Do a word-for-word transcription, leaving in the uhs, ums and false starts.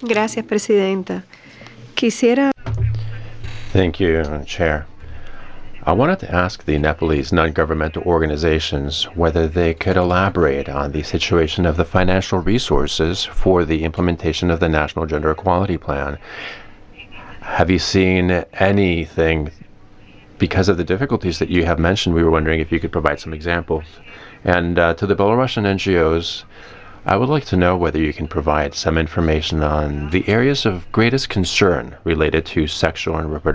Gracias, Presidenta. Quisiera Thank you, Chair. I wanted to ask the Nepalese non-governmental organizations whether they could elaborate on the situation of the financial resources for the implementation of the National Gender Equality Plan. Have you seen anything because of the difficulties that you have mentioned? We were wondering if you could provide some examples. And uh, to the Belarusian N G Os, I would like to know whether you can provide some information on the areas of greatest concern related to sexual and reproductive